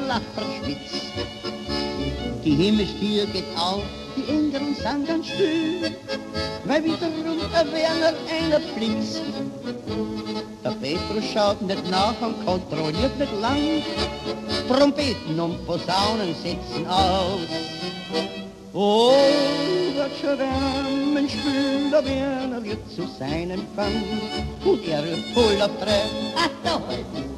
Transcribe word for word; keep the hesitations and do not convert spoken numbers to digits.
lacht verschwitzt. Die Himmelstür geht auf, die Engel sind ganz still, weil wiederum ein Werner einer flixt. Der Petrus schaut nicht nach und kontrolliert nicht lang, Trompeten und Posaunen setzen aus. Oh, wird schon Wärmen spülen, der Werner wird zu seinem Fang, und er ruft voll auf drei, ach, da halt